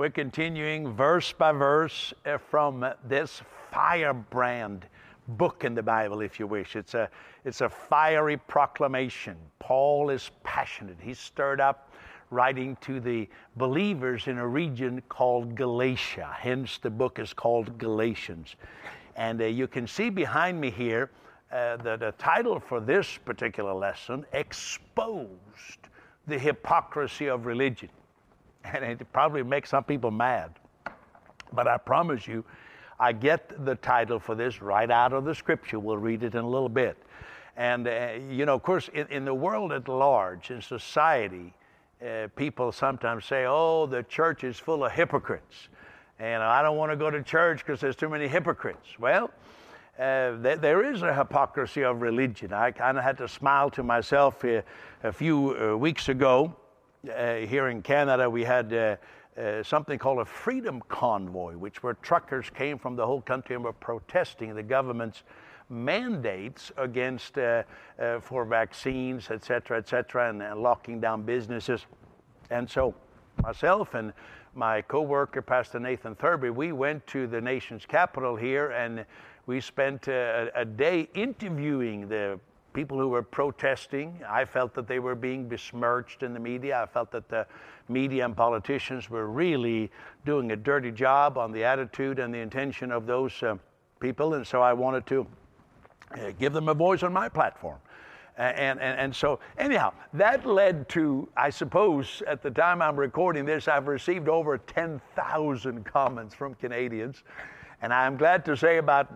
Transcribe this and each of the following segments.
We're continuing verse by verse from this firebrand book in the Bible, if you wish. It's a fiery proclamation. Paul is passionate. He's stirred up writing to the believers in a region called Galatia. Hence the book is called Galatians. And you can see behind me here the title for this particular lesson, Exposed the Hypocrisy of Religion. And it probably makes some people mad. But I promise you, I get the title for this right out of the scripture. We'll read it in a little bit. And, of course, in the world at large, in society, people sometimes say, oh, the church is full of hypocrites. And I don't want to go to church because there's too many hypocrites. Well, there is a hypocrisy of religion. I kind of had to smile to myself a few weeks ago. Here in Canada, we had something called a freedom convoy, which were truckers came from the whole country and were protesting the government's mandates against for vaccines, et cetera, and locking down businesses. And so myself and my co-worker, Pastor Nathan Thurby, we went to the nation's capital here, and we spent a day interviewing the people who were protesting. I felt that they were being besmirched in the media. I felt that the media and politicians were really doing a dirty job on the attitude and the intention of those people, and so I wanted to give them a voice on my platform. And so anyhow, that led to, I suppose, at the time I'm recording this, I've received over 10,000 comments from Canadians. And I'm glad to say about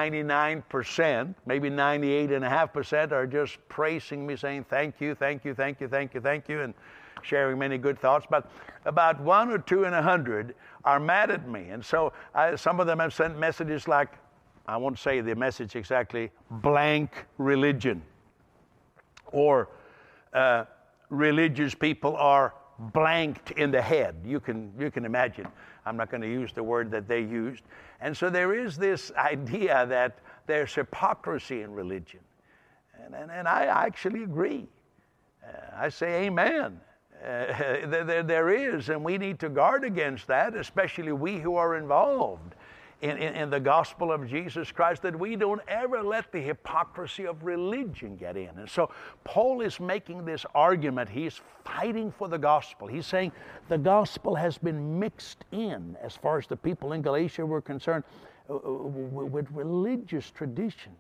99%, maybe 98.5% are just praising me, saying thank you, and sharing many good thoughts. But about 1 or 2 in 100 are mad at me. And so some of them have sent messages like, I won't say the message exactly, blank religion. Or religious people are blanked in the head. You can imagine. I'm not going to use the word that they used. And so there is this idea that there's hypocrisy in religion. And I actually agree. I say amen. There is, and we need to guard against that, especially we who are involved in the gospel of Jesus Christ, that we don't ever let the hypocrisy of religion get in. And so Paul is making this argument. He's fighting for the gospel. He's saying the gospel has been mixed in, as far as the people in Galatia were concerned, with religious traditions.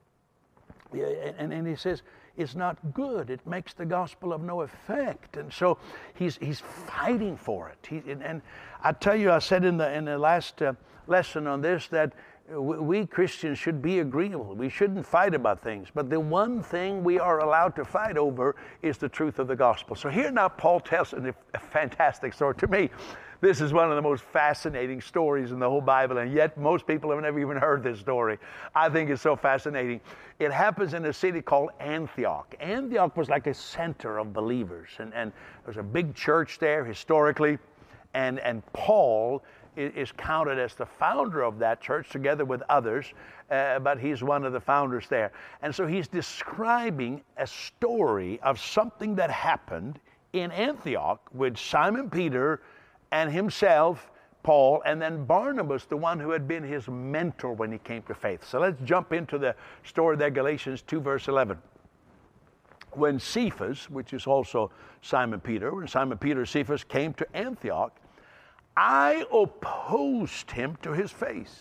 And he says it's not good. It makes the gospel of no effect. And so he's fighting for it. And I tell you, I said in the last lesson on this that we Christians should be agreeable. We shouldn't fight about things. But the one thing we are allowed to fight over is the truth of the gospel. So here now Paul tells a fantastic story. To me, this is one of the most fascinating stories in the whole Bible, and yet most people have never even heard this story. I think it's so fascinating. It happens in a city called Antioch. Antioch was like a center of believers, and there was a big church there historically, and Paul is counted as the founder of that church together with others, but he's one of the founders there. And so he's describing a story of something that happened in Antioch with Simon Peter and himself, Paul, and then Barnabas, the one who had been his mentor when he came to faith. So let's jump into the story there, Galatians 2, verse 11. When Cephas, which is also Simon Peter, Cephas came to Antioch, I opposed him to his face.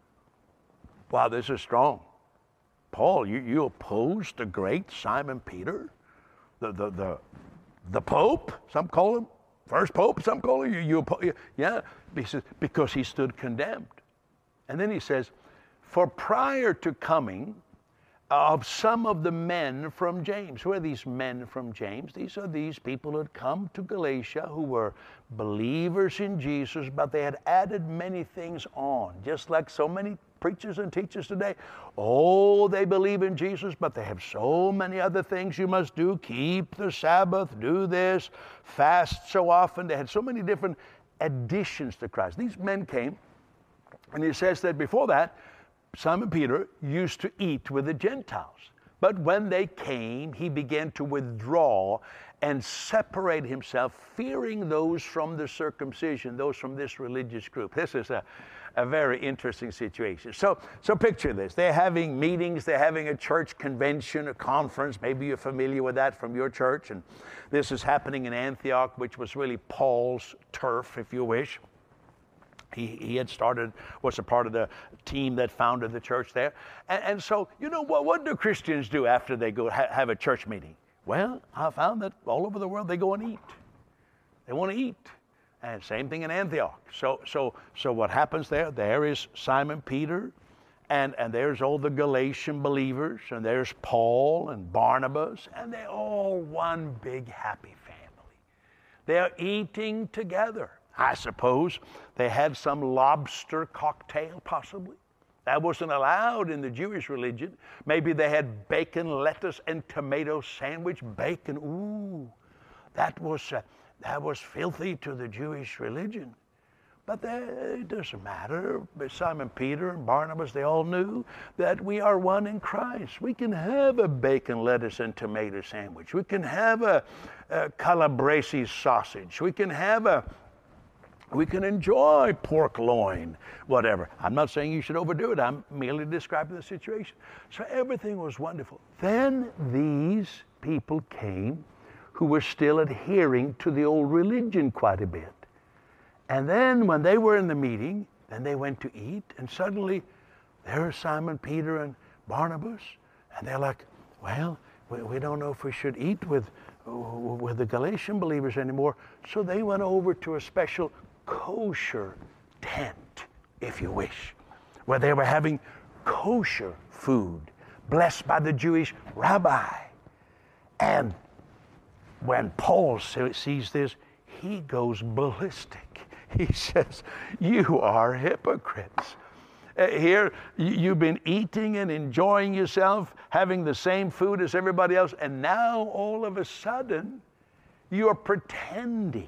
Wow, this is strong. Paul, you opposed the great Simon Peter? The Pope, some call him. First Pope, some call him. Yeah, because he stood condemned. And then he says, for prior to coming of some of the men from James. Who are these men from James? These are these people who had come to Galatia who were believers in Jesus, but they had added many things on, just like so many preachers and teachers today. Oh, they believe in Jesus, but they have so many other things you must do. Keep the Sabbath, do this, fast so often. They had so many different additions to Christ. These men came, and he says that before that, Simon Peter used to eat with the Gentiles. But when they came, he began to withdraw and separate himself, fearing those from the circumcision, those from this religious group. This is a very interesting situation. So picture this. They're having meetings. They're having a church convention, a conference. Maybe you're familiar with that from your church. And this is happening in Antioch, which was really Paul's turf, if you wish. He had was a part of the team that founded the church there. And so, what do Christians do after they go have a church meeting? Well, I found that all over the world they go and eat. They want to eat. And same thing in Antioch. So what happens there? There is Simon Peter, and there's all the Galatian believers, and there's Paul and Barnabas, and they're all one big happy family. They're eating together. I suppose they had some lobster cocktail, possibly. That wasn't allowed in the Jewish religion. Maybe they had bacon, lettuce, and tomato sandwich. Bacon, ooh, that was filthy to the Jewish religion. But it doesn't matter. Simon Peter and Barnabas, they all knew that we are one in Christ. We can have a bacon, lettuce, and tomato sandwich. We can have a calabrese sausage. We can enjoy pork loin, whatever. I'm not saying you should overdo it. I'm merely describing the situation. So everything was wonderful. Then these people came who were still adhering to the old religion quite a bit. And then when they were in the meeting, then they went to eat, and suddenly there's Simon Peter and Barnabas, and they're like, well, we don't know if we should eat with the Galatian believers anymore. So they went over to a special kosher tent, if you wish, where they were having kosher food, blessed by the Jewish rabbi. And when Paul sees this, he goes ballistic. He says, you are hypocrites. Here, you've been eating and enjoying yourself, having the same food as everybody else, and now all of a sudden, you're pretending.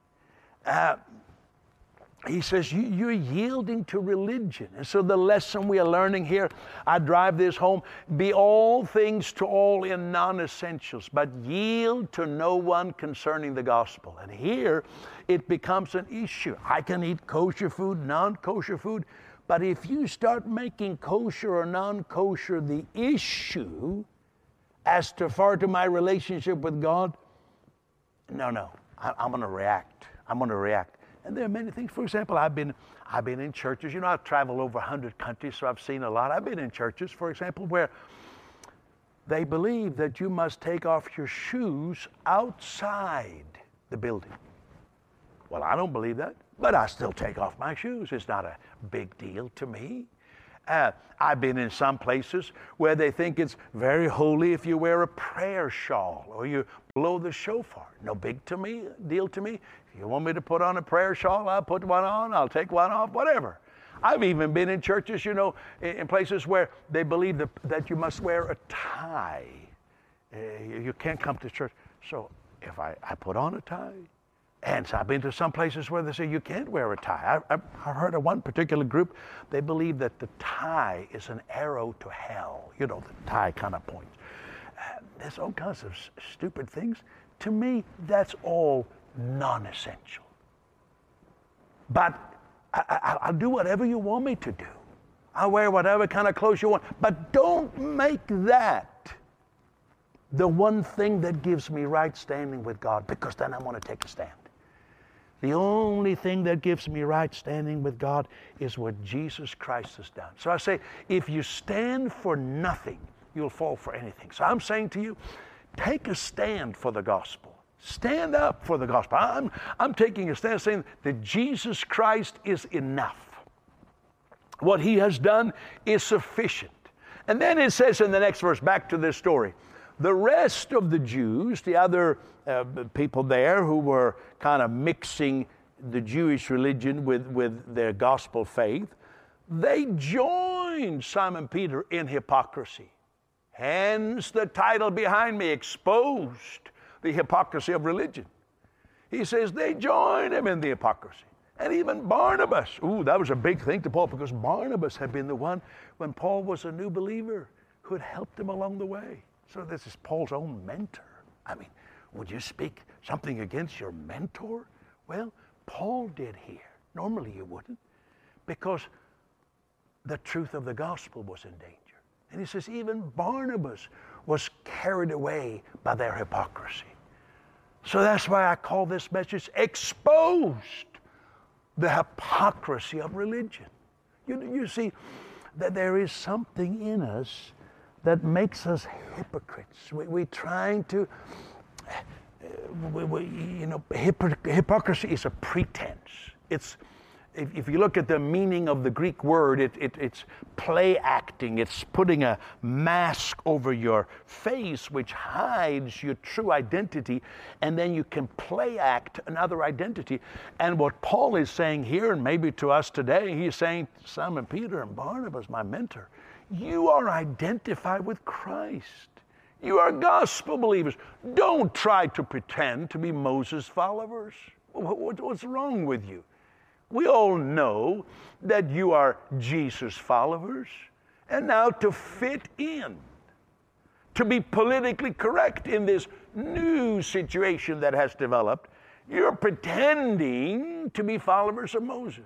He says, you're yielding to religion. And so the lesson we are learning here, I drive this home, be all things to all in non-essentials, but yield to no one concerning the gospel. And here it becomes an issue. I can eat kosher food, non-kosher food, but if you start making kosher or non-kosher the issue as to far to my relationship with God, no, I'm going to react. And there are many things. For example, I've been in churches. I've traveled over 100 countries, so I've seen a lot. I've been in churches, for example, where they believe that you must take off your shoes outside the building. Well, I don't believe that, but I still take off my shoes. It's not a big deal to me. I've been in some places where they think it's very holy if you wear a prayer shawl or you blow the shofar. No big deal to me. If you want me to put on a prayer shawl, I'll put one on. I'll take one off, whatever. I've even been in churches, in places where they believe that you must wear a tie. You can't come to church. So if I put on a tie, and so I've been to some places where they say you can't wear a tie. I've heard of one particular group, they believe that the tie is an arrow to hell. The tie kind of points. There's all kinds of stupid things. To me, that's all non-essential. But I'll do whatever you want me to do. I'll wear whatever kind of clothes you want. But don't make that the one thing that gives me right standing with God, because then I'm going to take a stand. The only thing that gives me right standing with God is what Jesus Christ has done. So I say, if you stand for nothing, you'll fall for anything. So I'm saying to you, take a stand for the gospel. Stand up for the gospel. I'm taking a stand saying that Jesus Christ is enough. What he has done is sufficient. And then it says in the next verse, back to this story, the rest of the Jews, the other people there who were kind of mixing the Jewish religion with their gospel faith, they joined Simon Peter in hypocrisy. Hence the title behind me, Exposed the Hypocrisy of Religion. He says they joined him in the hypocrisy. And even Barnabas, that was a big thing to Paul, because Barnabas had been the one when Paul was a new believer who had helped him along the way. So this is Paul's own mentor. I mean, Would you speak something against your mentor? Well, Paul did here. Normally you wouldn't, because the truth of the gospel was in danger. And he says even Barnabas was carried away by their hypocrisy. So that's why I call this message Exposed the Hypocrisy of Religion. You see that there is something in us that makes us hypocrites. We're trying to, hypocrisy is a pretense. It's, if you look at the meaning of the Greek word, it's play acting. It's putting a mask over your face which hides your true identity, and then you can play act another identity. And what Paul is saying here, and maybe to us today, he's saying, Simon Peter and Barnabas, my mentor, you are identified with Christ. You are gospel believers. Don't try to pretend to be Moses followers. What's wrong with you? We all know that you are Jesus followers. And now to fit in, to be politically correct in this new situation that has developed, you're pretending to be followers of Moses.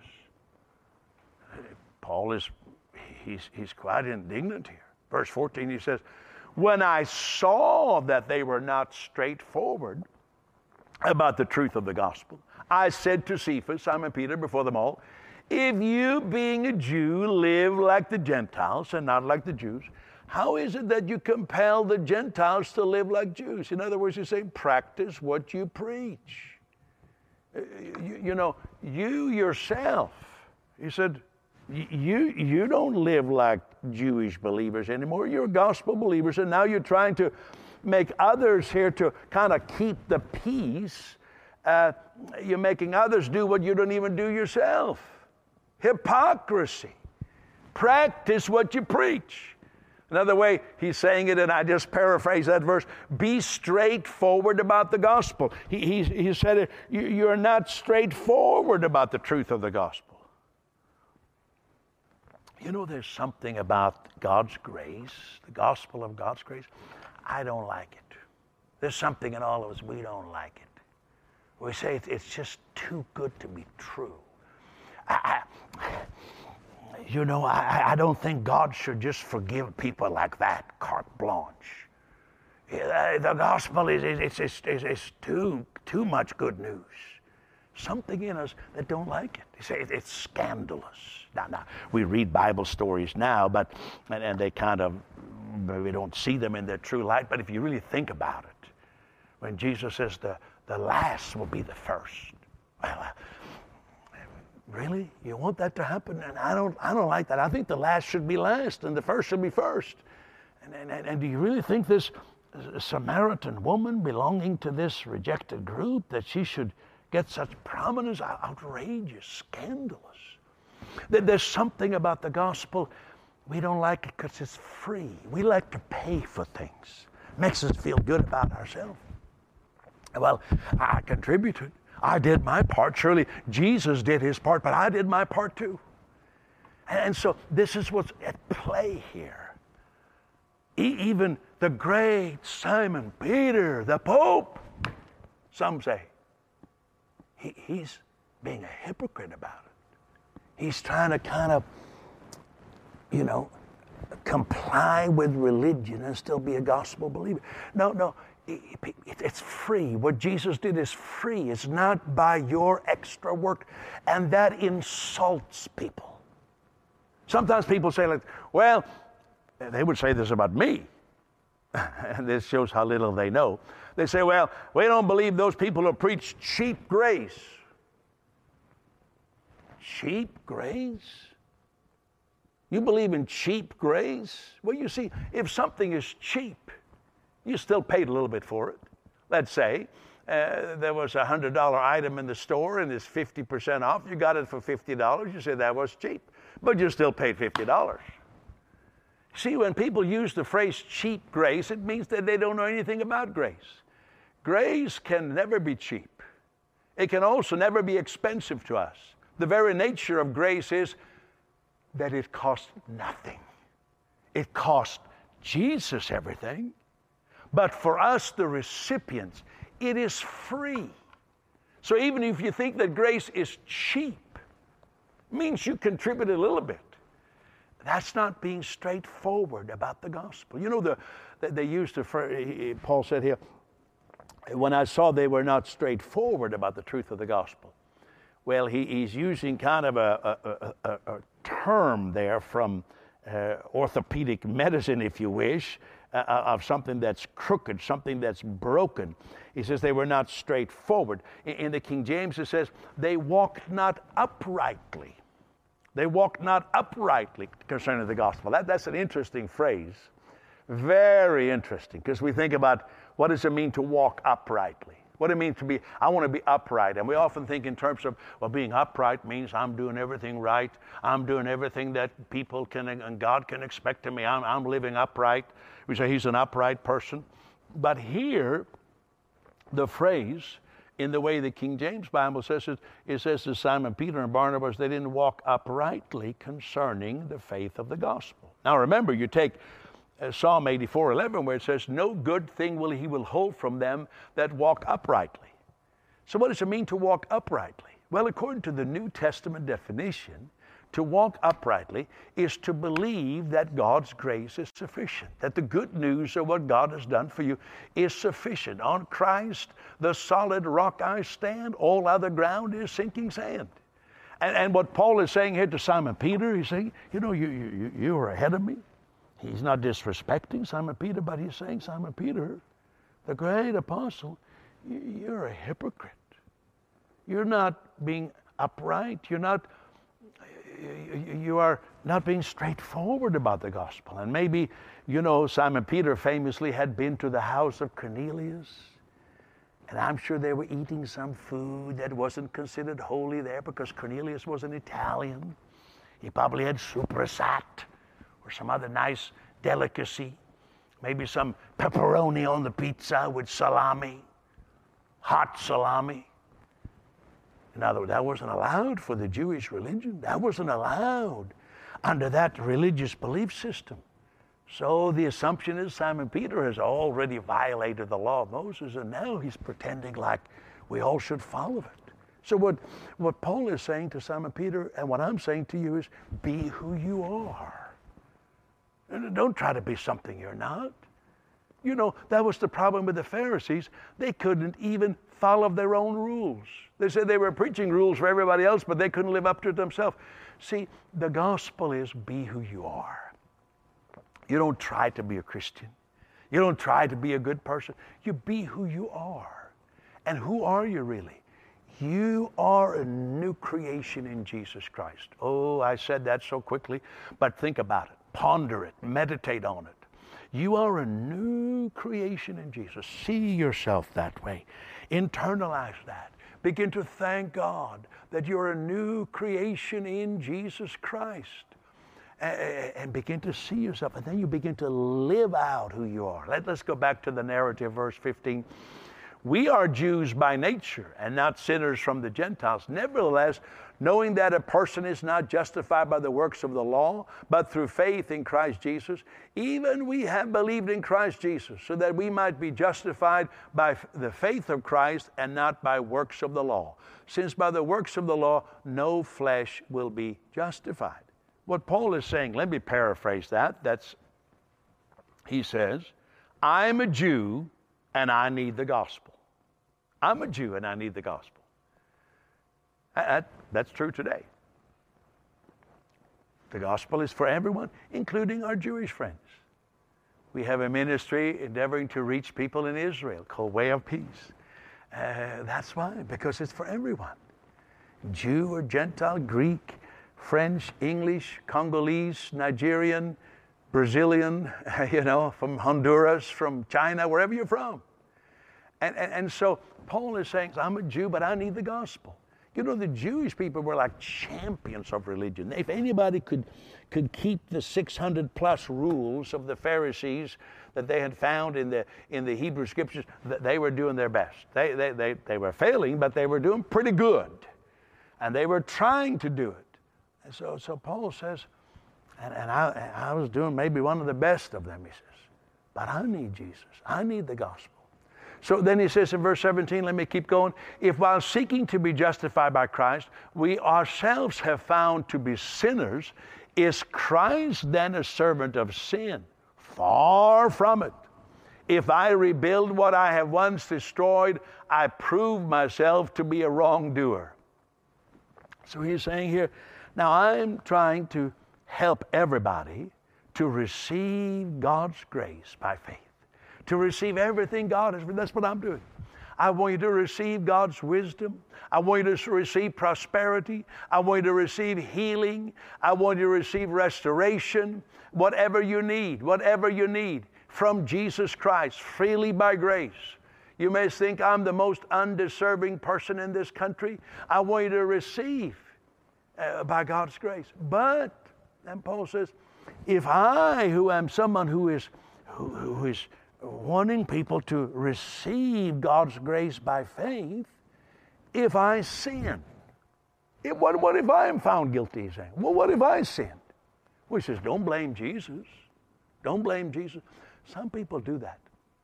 Paul he's quite indignant here. Verse 14, he says, when I saw that they were not straightforward about the truth of the gospel, I said to Cephas, Simon Peter, before them all, if you, being a Jew, live like the Gentiles and not like the Jews, how is it that you compel the Gentiles to live like Jews? In other words, you say, practice what you preach. You yourself, he said, you don't live like Jewish believers anymore. You're gospel believers, and now you're trying to make others here to kind of keep the peace. You're making others do what you don't even do yourself. Hypocrisy. Practice what you preach. Another way he's saying it, and I just paraphrase that verse, be straightforward about the gospel. He said it, you're not straightforward about the truth of the gospel. You know, there's something about God's grace, the gospel of God's grace. I don't like it. There's something in all of us, we don't like it. We say it's just too good to be true. I don't think God should just forgive people like that, carte blanche. The gospel is too much good news. Something in us that don't like it. They say it's scandalous. Now we read Bible stories now, and they kind of, we don't see them in their true light. But if you really think about it, when Jesus says the last will be the first, well, really, you want that to happen? And I don't like that. I think the last should be last, and the first should be first. And do you really think this Samaritan woman belonging to this rejected group, that she should get such prominence? Outrageous, scandalous. There's something about the gospel, we don't like it because it's free. We like to pay for things. Makes us feel good about ourselves. Well, I contributed. I did my part. Surely Jesus did his part, but I did my part too. And so this is what's at play here. Even the great Simon Peter, the Pope, some say, he's being a hypocrite about it. He's trying to kind of, comply with religion and still be a gospel believer. No, it's free. What Jesus did is free. It's not by your extra work. And that insults people. Sometimes people say, well, they would say this about me. And this shows how little they know. They say, well, we don't believe those people who preach cheap grace. Cheap grace? You believe in cheap grace? Well, you see, if something is cheap, you still paid a little bit for it. Let's say there was a $100 item in the store and it's 50% off. You got it for $50. You say that was cheap, but you still paid $50. See, when people use the phrase cheap grace, it means that they don't know anything about grace. Grace can never be cheap. It can also never be expensive to us. The very nature of grace is that it costs nothing. It cost Jesus everything. But for us, the recipients, it is free. So even if you think that grace is cheap, it means you contribute a little bit. That's not being straightforward about the gospel. You know, they used to, Paul said here, when I saw they were not straightforward about the truth of the gospel. Well, he's using kind of a term there from orthopedic medicine, if you wish, of something that's crooked, something that's broken. He says they were not straightforward. In the King James it says they walked not uprightly. They walked not uprightly concerning the gospel. That's an interesting phrase. Very interesting, because we think about what does it mean to walk uprightly? What it means to be, I want to be upright. And we often think in terms of, well, being upright means I'm doing everything right. I'm doing everything that people can and God can expect of me. I'm living upright. We say he's an upright person. But here, the phrase, in the way the King James Bible says it says to Simon Peter and Barnabas, they didn't walk uprightly concerning the faith of the gospel. Now remember, you take Psalm 84:11, where it says, no good thing will he withhold from them that walk uprightly. So what does it mean to walk uprightly? Well, according to the New Testament definition, to walk uprightly is to believe that God's grace is sufficient, that the good news of what God has done for you is sufficient. On Christ, the solid rock I stand, all other ground is sinking sand. And what Paul is saying here to Simon Peter, he's saying, you know, you are ahead of me. He's not disrespecting Simon Peter, but he's saying, Simon Peter, the great apostle, you're a hypocrite. You're not being upright. You are not being straightforward about the gospel. And maybe, you know, Simon Peter famously had been to the house of Cornelius. And I'm sure they were eating some food that wasn't considered holy there because Cornelius was an Italian. He probably had soprasat, or some other nice delicacy, maybe some pepperoni on the pizza with salami, hot salami. In other words, that wasn't allowed for the Jewish religion. That wasn't allowed under that religious belief system. So the assumption is Simon Peter has already violated the law of Moses, and now he's pretending like we all should follow it. So what Paul is saying to Simon Peter, and what I'm saying to you, is be who you are. And don't try to be something you're not. You know, that was the problem with the Pharisees. They couldn't even follow their own rules. They said they were preaching rules for everybody else, but they couldn't live up to it themselves. See, the gospel is be who you are. You don't try to be a Christian. You don't try to be a good person. You be who you are. And who are you really? You are a new creation in Jesus Christ. Oh, I said that so quickly, but think about it. Ponder it. Meditate on it. You are a new creation in Jesus. See yourself that way. Internalize that. Begin to thank God that you're a new creation in Jesus Christ. And begin to see yourself. And then you begin to live out who you are. Let's go back to the narrative, verse 15. We are Jews by nature and not sinners from the Gentiles. Nevertheless, knowing that a person is not justified by the works of the law, but through faith in Christ Jesus, even we have believed in Christ Jesus, so that we might be justified by the faith of Christ and not by works of the law. Since by the works of the law, no flesh will be justified. What Paul is saying, let me paraphrase that. He says, I'm a Jew and I need the gospel. I'm a Jew and I need the gospel. That's true today. The gospel is for everyone, including our Jewish friends. We have a ministry endeavoring to reach people in Israel called Way of Peace. That's why, because it's for everyone. Jew or Gentile, Greek, French, English, Congolese, Nigerian, Brazilian, from Honduras, from China, wherever you're from. And so Paul is saying, I'm a Jew, but I need the gospel. You know, the Jewish people were like champions of religion. If anybody could keep the 600 plus rules of the Pharisees that they had found in the Hebrew scriptures, they were doing their best. They were failing, but they were doing pretty good. And they were trying to do it. And so Paul says, and I was doing maybe one of the best of them, he says, but I need Jesus. I need the gospel. So then he says in verse 17, let me keep going. If while seeking to be justified by Christ, we ourselves have found to be sinners, is Christ then a servant of sin? Far from it. If I rebuild what I have once destroyed, I prove myself to be a wrongdoer. So he's saying here, now I'm trying to help everybody to receive God's grace by faith. To receive everything God has. That's what I'm doing. I want you to receive God's wisdom. I want you to receive prosperity. I want you to receive healing. I want you to receive restoration. Whatever you need from Jesus Christ, freely by grace. You may think I'm the most undeserving person in this country. I want you to receive by God's grace. But, and Paul says, if I, who am someone who is wanting people to receive God's grace by faith, if I sin, what if I am found guilty? He's saying, well, what if I sinned? Well, he says, don't blame Jesus. Don't blame Jesus. Some people do that.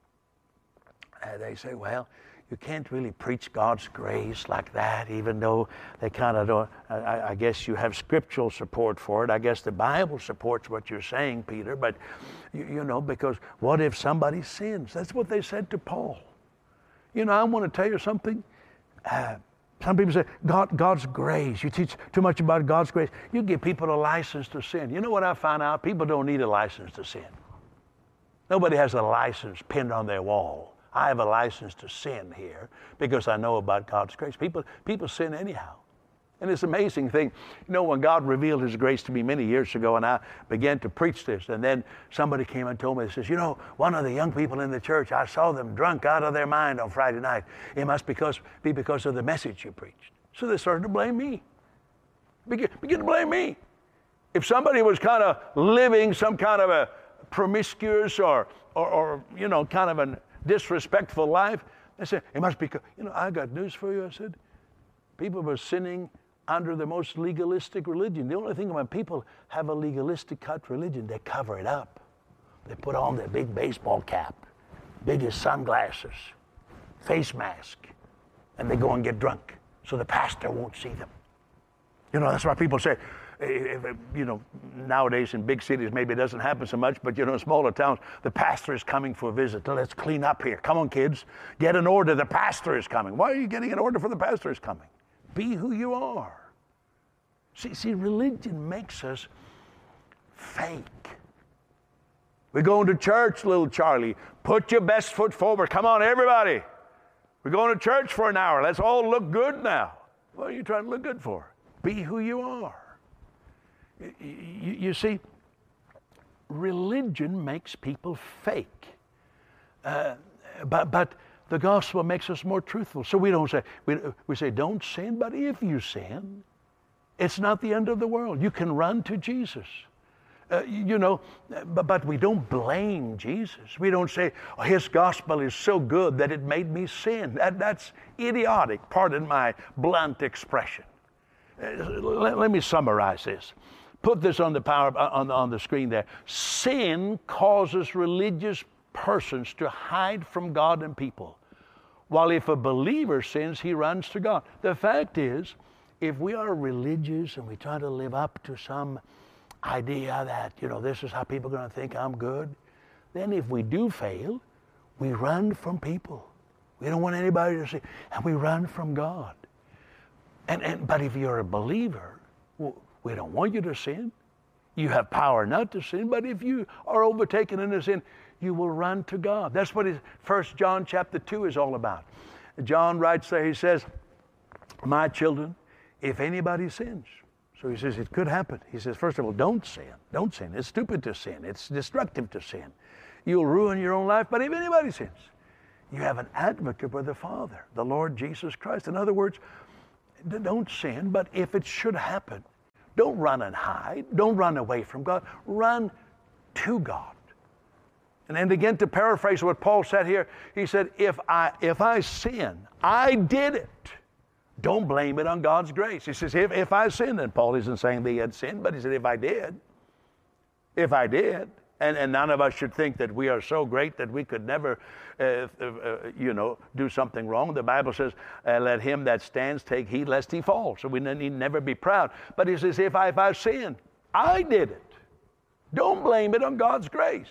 They say, well, you can't really preach God's grace like that, even though they kind of don't. I guess you have scriptural support for it. I guess the Bible supports what you're saying, Peter. But, you know, because what if somebody sins? That's what they said to Paul. You know, I want to tell you something. Some people say, God's grace. You teach too much about God's grace. You give people a license to sin. You know what I found out? People don't need a license to sin. Nobody has a license pinned on their wall. I have a license to sin here because I know about God's grace. People sin anyhow. And it's an amazing thing. You know, when God revealed His grace to me many years ago and I began to preach this, and then somebody came and told me, he says, you know, one of the young people in the church, I saw them drunk out of their mind on Friday night. It must be because of the message you preached. So they started to blame me. Begin to blame me. If somebody was kind of living some kind of a promiscuous or you know, kind of a disrespectful life, they said, it must be, you know, I got news for you. I said, people were sinning under the most legalistic religion. The only thing when people have a legalistic cut religion, they cover it up. They put on their big baseball cap, biggest sunglasses, face mask, and they go and get drunk so the pastor won't see them. You know, that's why people say, you know, nowadays in big cities, maybe it doesn't happen so much, but, you know, in smaller towns, the pastor is coming for a visit. Let's clean up here. Come on, kids. Get an order. The pastor is coming. Why are you getting an order for the pastor is coming? Be who you are. See, religion makes us fake. We're going to church, little Charlie. Put your best foot forward. Come on, everybody. We're going to church for an hour. Let's all look good now. What are you trying to look good for? Be who you are. You see, religion makes people fake. But the gospel makes us more truthful. So we don't say, we say, don't sin, but if you sin, it's not the end of the world. You can run to Jesus. You know, but we don't blame Jesus. We don't say, oh, His gospel is so good that it made me sin. That's idiotic, pardon my blunt expression. Let me summarize this. Put this on the screen there. Sin causes religious persons to hide from God and people. While if a believer sins, he runs to God. The fact is, if we are religious and we try to live up to some idea that, you know, this is how people are going to think I'm good, then if we do fail, we run from people. We don't want anybody to see, and we run from God. But if you're a believer, we don't want you to sin. You have power not to sin, but if you are overtaken in a sin, you will run to God. That's what 1 John chapter 2 is all about. John writes there, he says, my children, if anybody sins. So he says it could happen. He says, first of all, don't sin. Don't sin. It's stupid to sin. It's destructive to sin. You'll ruin your own life. But if anybody sins, you have an advocate with the Father, the Lord Jesus Christ. In other words, don't sin, but if it should happen, don't run and hide. Don't run away from God. Run to God. And then again, to paraphrase what Paul said here, he said, if I sin, I did it. Don't blame it on God's grace. He says, if I sinned, and Paul isn't saying they had sinned, but he said, if I did, And none of us should think that we are so great that we could never, do something wrong. The Bible says, let him that stands take heed lest he fall. So we need never be proud. But he says, if I sin, I did it. Don't blame it on God's grace.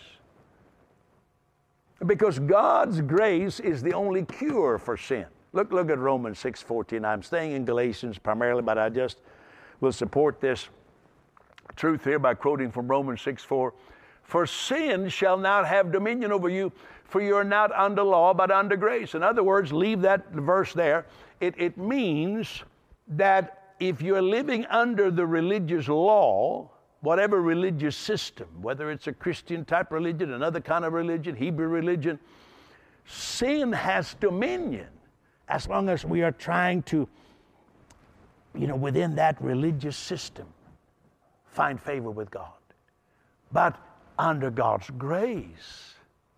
Because God's grace is the only cure for sin. Look at Romans 6:14. I'm staying in Galatians primarily, but I just will support this truth here by quoting from Romans 6:4. For sin shall not have dominion over you, for you are not under law, but under grace. In other words, leave that verse there. It means that if you're living under the religious law, whatever religious system, whether it's a Christian type religion, another kind of religion, Hebrew religion, sin has dominion as long as we are trying to, within that religious system, find favor with God. But under God's grace,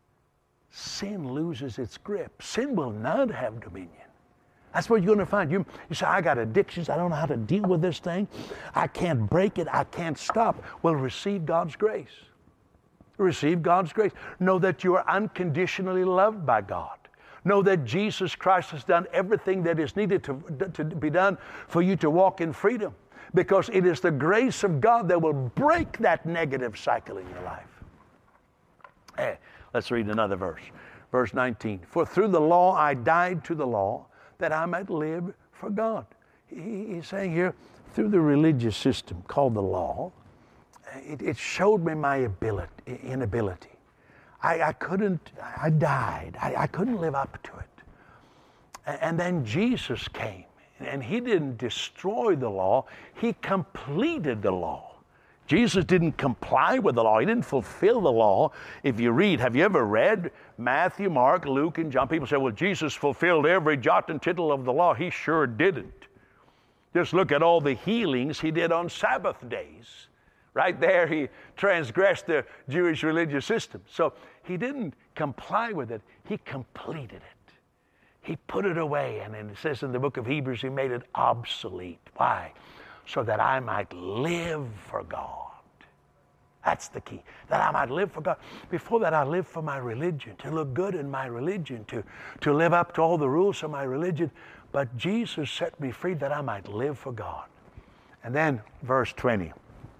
sin loses its grip. Sin will not have dominion. That's what you're going to find. You say, I got addictions. I don't know how to deal with this thing. I can't break it. I can't stop. Well, receive God's grace. Receive God's grace. Know that you are unconditionally loved by God. Know that Jesus Christ has done everything that is needed to be done for you to walk in freedom. Because it is the grace of God that will break that negative cycle in your life. Hey, let's read another verse. Verse 19. For through the law I died to the law, that I might live for God. He's saying here, through the religious system called the law, it showed me my inability. I died. I couldn't live up to it. And then Jesus came, and he didn't destroy the law. He completed the law. Jesus didn't comply with the law. He didn't fulfill the law. If you read, have you ever read Matthew, Mark, Luke, and John? People say, well, Jesus fulfilled every jot and tittle of the law. He sure didn't. Just look at all the healings he did on Sabbath days. Right there, he transgressed the Jewish religious system. So he didn't comply with it. He completed it. He put it away. And then it says in the book of Hebrews, he made it obsolete. Why? So that I might live for God. That's the key. That I might live for God. Before that, I lived for my religion, to look good in my religion, to live up to all the rules of my religion. But Jesus set me free that I might live for God. And then verse 20.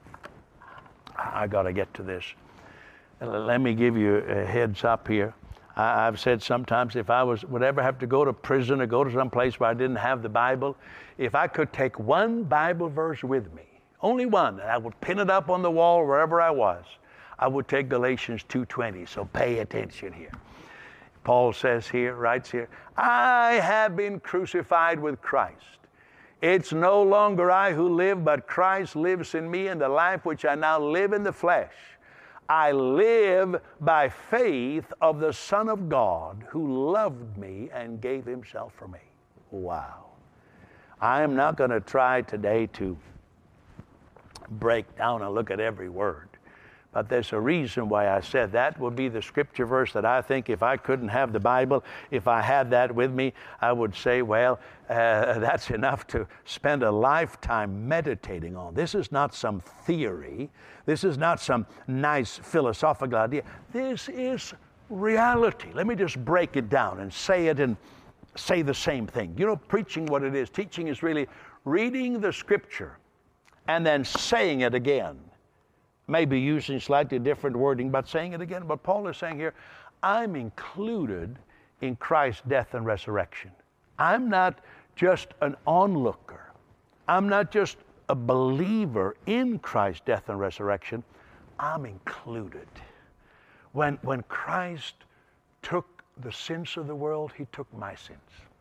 I got to get to this. Let me give you a heads up here. I've said sometimes if I would ever have to go to prison or go to some place where I didn't have the Bible, if I could take one Bible verse with me, only one, and I would pin it up on the wall wherever I was, I would take Galatians 2:20. So pay attention here. Paul says here, writes here, I have been crucified with Christ. It's no longer I who live, but Christ lives in me, and the life which I now live in the flesh, I live by faith of the Son of God who loved me and gave himself for me. Wow. I am not going to try today to break down and look at every word. But there's a reason why I said that would be the scripture verse that I think if I couldn't have the Bible, if I had that with me, I would say, well, that's enough to spend a lifetime meditating on. This is not some theory. This is not some nice philosophical idea. This is reality. Let me just break it down and say it and say the same thing. You know, preaching what it is. Teaching is really reading the scripture and then saying it again. Maybe using slightly different wording, but saying it again. But Paul is saying here, I'm included in Christ's death and resurrection. I'm not just an onlooker. I'm not just a believer in Christ's death and resurrection. I'm included. When Christ took the sins of the world, he took my sins.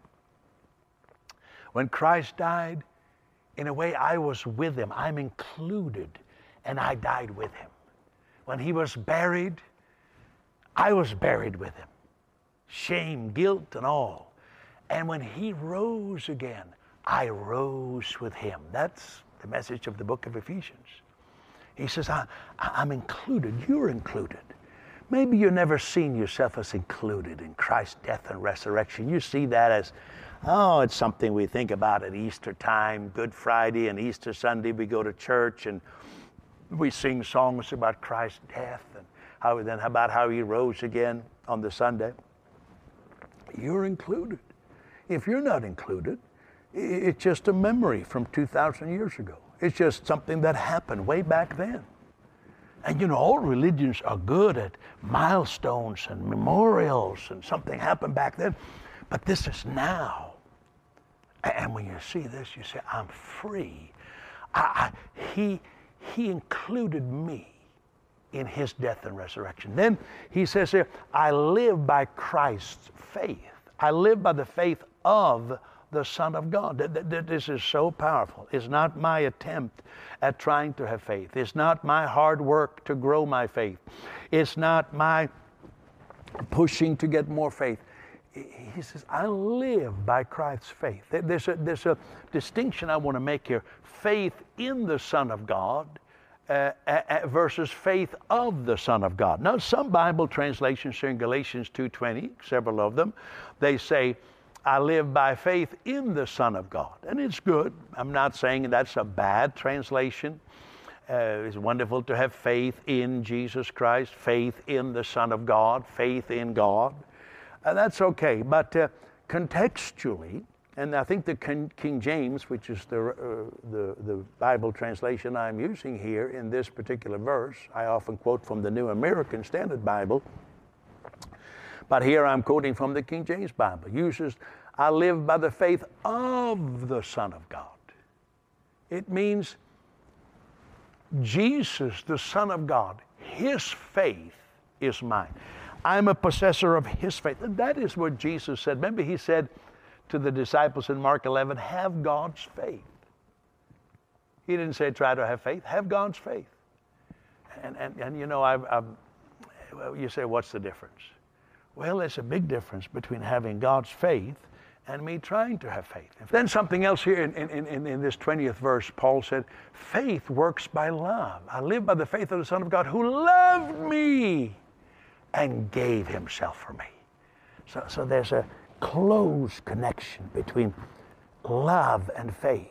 When Christ died, in a way I was with him. I'm included. And I died with him. When he was buried, I was buried with him. Shame, guilt, and all. And when he rose again, I rose with him. That's the message of the book of Ephesians. He says, I'm included. You're included. Maybe you've never seen yourself as included in Christ's death and resurrection. You see that as, oh, it's something we think about at Easter time, Good Friday and Easter Sunday. We go to church and we sing songs about Christ's death. how about how he rose again on the Sunday? You're included. If you're not included, it's just a memory from 2,000 years ago. It's just something that happened way back then. And you know, all religions are good at milestones and memorials and something happened back then. But this is now. And when you see this, you say, I'm free. He included me in his death and resurrection. Then he says here, I live by Christ's faith. I live by the faith of the Son of God. This is so powerful. It's not my attempt at trying to have faith. It's not my hard work to grow my faith. It's not my pushing to get more faith. He says, I live by Christ's faith. There's a distinction I want to make here. Faith in the Son of God versus faith of the Son of God. Now, some Bible translations here in Galatians 2:20, several of them, they say, I live by faith in the Son of God. And it's good. I'm not saying that's a bad translation. It's wonderful to have faith in Jesus Christ, faith in the Son of God, faith in God. That's okay. But contextually, and I think the King James, which is the Bible translation I'm using here in this particular verse, I often quote from the New American Standard Bible, but here I'm quoting from the King James Bible. Uses, I live by the faith of the Son of God. It means Jesus, the Son of God, his faith is mine. I'm a possessor of his faith. And that is what Jesus said. Remember, he said to the disciples in Mark 11, have God's faith. He didn't say try to have faith. Have God's faith. And you know, you say, what's the difference? Well, there's a big difference between having God's faith and me trying to have faith. Then something else here in this 20th verse, Paul said, faith works by love. I live by the faith of the Son of God who loved me and gave himself for me. So there's a close connection between love and faith.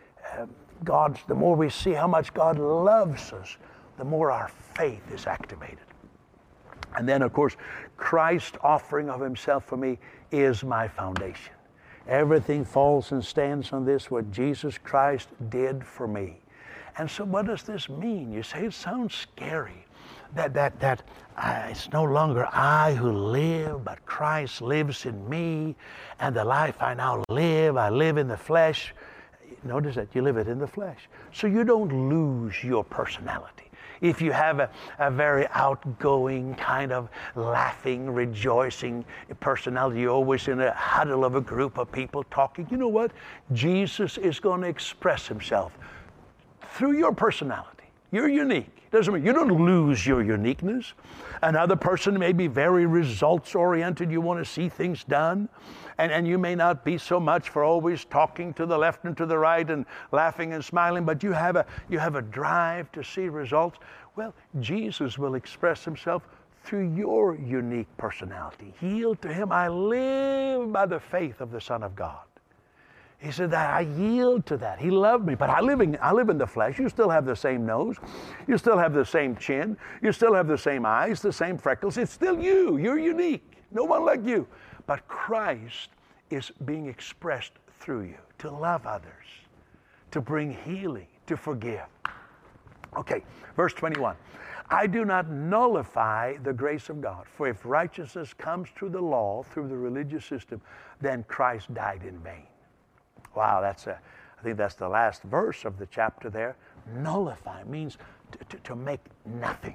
The more we see how much God loves us, the more our faith is activated. And then, of course, Christ's offering of himself for me is my foundation. Everything falls and stands on this, what Jesus Christ did for me. And so what does this mean? You say it sounds scary. That it's no longer I who live, but Christ lives in me, and the life I now live, I live in the flesh. Notice that you live it in the flesh. So you don't lose your personality. If you have a very outgoing, kind of laughing, rejoicing personality, you're always in a huddle of a group of people talking, you know what? Jesus is going to express himself through your personality. You're unique. Doesn't mean you don't lose your uniqueness. Another person may be very results-oriented. You want to see things done. And you may not be so much for always talking to the left and to the right and laughing and smiling, but you have a drive to see results. Well, Jesus will express himself through your unique personality. Yield to him. I live by the faith of the Son of God. He said that I yield to that. He loved me, but I live in the flesh. You still have the same nose. You still have the same chin. You still have the same eyes, the same freckles. It's still you. You're unique. No one like you. But Christ is being expressed through you to love others, to bring healing, to forgive. Okay, verse 21. I do not nullify the grace of God, for if righteousness comes through the law, through the religious system, then Christ died in vain. Wow, I think that's the last verse of the chapter there. Nullify means to make nothing.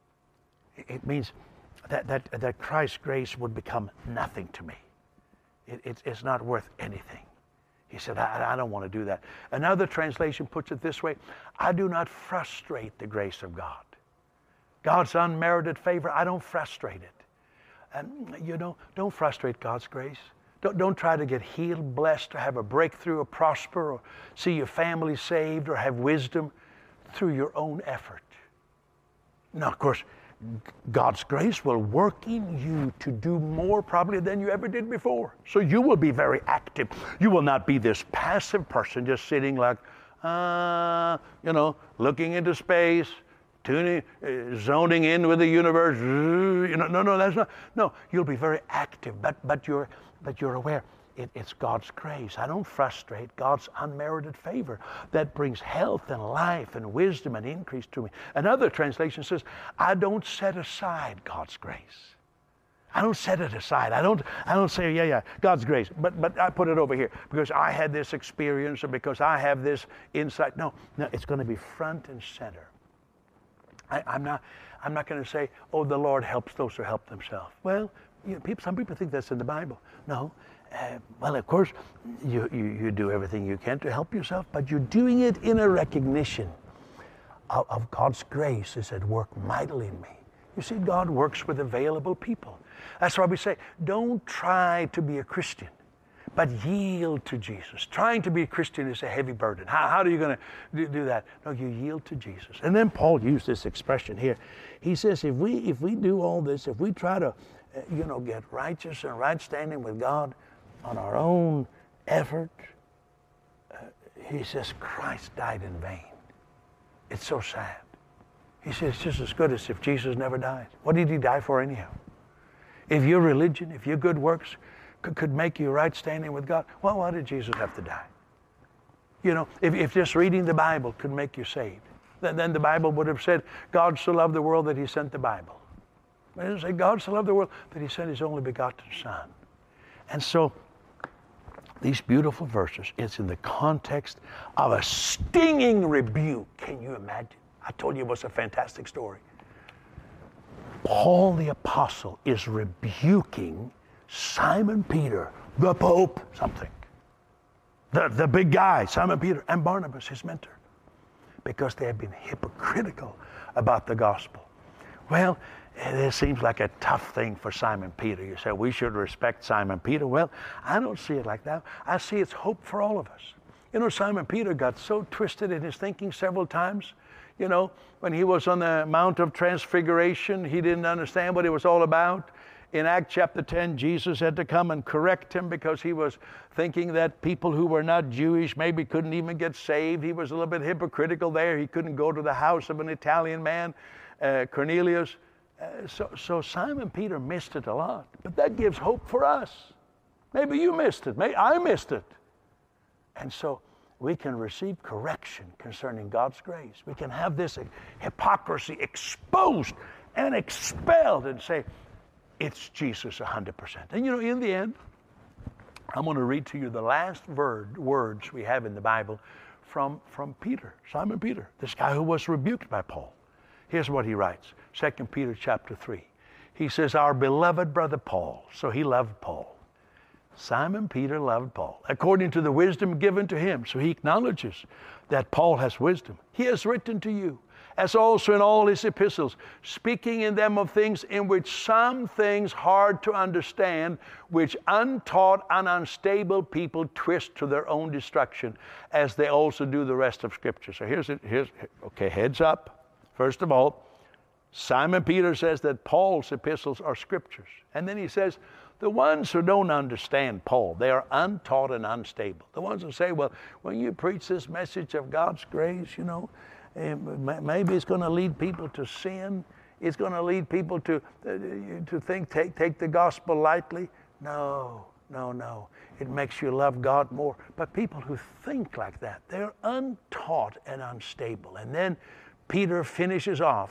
It means that Christ's grace would become nothing to me. It's not worth anything. He said, I don't want to do that. Another translation puts it this way, I do not frustrate the grace of God. God's unmerited favor, I don't frustrate it. And don't frustrate God's grace. Don't try to get healed, blessed, or have a breakthrough, or prosper, or see your family saved, or have wisdom through your own effort. Now, of course, God's grace will work in you to do more probably than you ever did before. So you will be very active. You will not be this passive person just sitting like, looking into space, zoning in with the universe. No, that's not. No, you'll be very active, but you're aware. It's God's grace. I don't frustrate God's unmerited favor that brings health and life and wisdom and increase to me. Another translation says, I don't set aside God's grace. I don't set it aside. I don't say, yeah, God's grace, but I put it over here because I had this experience or because I have this insight. No, it's going to be front and center. I'm not going to say, oh, the Lord helps those who help themselves. Well, some people think that's in the Bible. No. Well, of course, you do everything you can to help yourself, but you're doing it in a recognition of God's grace is at work mightily in me. You see, God works with available people. That's why we say, don't try to be a Christian, but yield to Jesus. Trying to be a Christian is a heavy burden. How are you going to do that? No, you yield to Jesus. And then Paul used this expression here. He says, if we do all this, if we try to, get righteous and right standing with God on our own effort, he says, Christ died in vain. It's so sad. He says, it's just as good as if Jesus never died. What did he die for anyhow? If your religion, if your good works could make you right standing with God, well, why did Jesus have to die? If just reading the Bible could make you saved, then the Bible would have said, God so loved the world that he sent the Bible. It doesn't say God so loved the world that he sent his only begotten Son. And so, these beautiful verses, it's in the context of a stinging rebuke. Can you imagine? I told you it was a fantastic story. Paul the Apostle is rebuking Simon Peter, the Pope, something. The big guy, Simon Peter, and Barnabas, his mentor, because they have been hypocritical about the gospel. Well, it seems like a tough thing for Simon Peter. You say, we should respect Simon Peter. Well, I don't see it like that. I see it's hope for all of us. Simon Peter got so twisted in his thinking several times. When he was on the Mount of Transfiguration, he didn't understand what it was all about. In Acts chapter 10, Jesus had to come and correct him because he was thinking that people who were not Jewish maybe couldn't even get saved. He was a little bit hypocritical there. He couldn't go to the house of an Italian man, Cornelius. So Simon Peter missed it a lot. But that gives hope for us. Maybe you missed it. Maybe I missed it. And so we can receive correction concerning God's grace. We can have this hypocrisy exposed and expelled and say, it's Jesus 100%. And in the end, I'm going to read to you the last words we have in the Bible from Peter, Simon Peter, this guy who was rebuked by Paul. Here's what he writes, 2 Peter chapter 3. He says, our beloved brother Paul, so he loved Paul. Simon Peter loved Paul, according to the wisdom given to him. So he acknowledges that Paul has wisdom. He has written to you, as also in all his epistles, speaking in them of things in which some things hard to understand, which untaught and unstable people twist to their own destruction, as they also do the rest of Scripture. So here's heads up. First of all, Simon Peter says that Paul's epistles are Scriptures. And then he says, the ones who don't understand Paul, they are untaught and unstable. The ones who say, well, when you preach this message of God's grace, maybe it's going to lead people to sin. It's going to lead people to think, take the gospel lightly. No. It makes you love God more. But people who think like that, they're untaught and unstable. And then Peter finishes off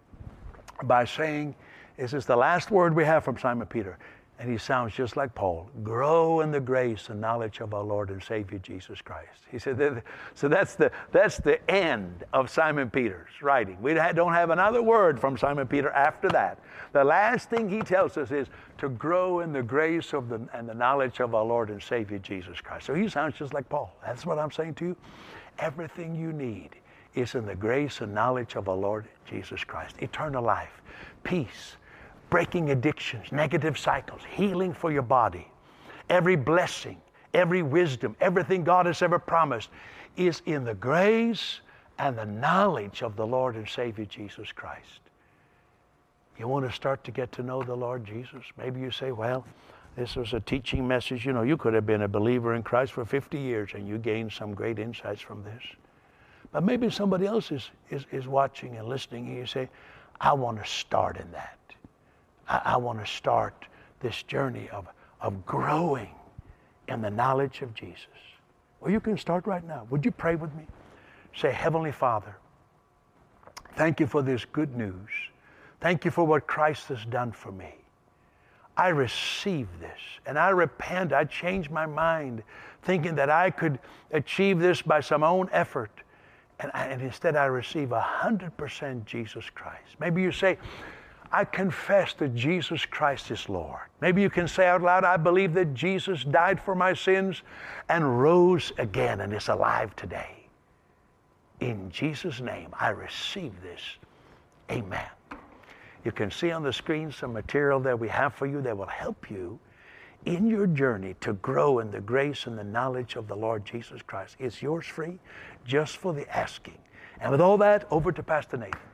by saying, this is the last word we have from Simon Peter, and he sounds just like Paul, grow in the grace and knowledge of our Lord and Savior Jesus Christ. He said, so that's the end of Simon Peter's writing. We don't have another word from Simon Peter after that. The last thing he tells us is to grow in the grace and the knowledge of our Lord and Savior Jesus Christ. So he sounds just like Paul. That's what I'm saying to you. Everything you need is in the grace and knowledge of our Lord Jesus Christ. Eternal life, peace, breaking addictions, negative cycles, healing for your body. Every blessing, every wisdom, everything God has ever promised is in the grace and the knowledge of the Lord and Savior Jesus Christ. You want to start to get to know the Lord Jesus? Maybe you say, well, this was a teaching message. You could have been a believer in Christ for 50 years and you gained some great insights from this. But maybe somebody else is watching and listening, and you say, I want to start in that. I want to start this journey of growing in the knowledge of Jesus. Well, you can start right now. Would you pray with me? Say, Heavenly Father, thank you for this good news. Thank you for what Christ has done for me. I receive this, and I repent. I change my mind, thinking that I could achieve this by some own effort. And instead I receive 100% Jesus Christ. Maybe you say, I confess that Jesus Christ is Lord. Maybe you can say out loud, I believe that Jesus died for my sins and rose again and is alive today. In Jesus' name, I receive this. Amen. You can see on the screen some material that we have for you that will help you in your journey to grow in the grace and the knowledge of the Lord Jesus Christ. It's yours free, just for the asking. And with all that, over to Pastor Nathan.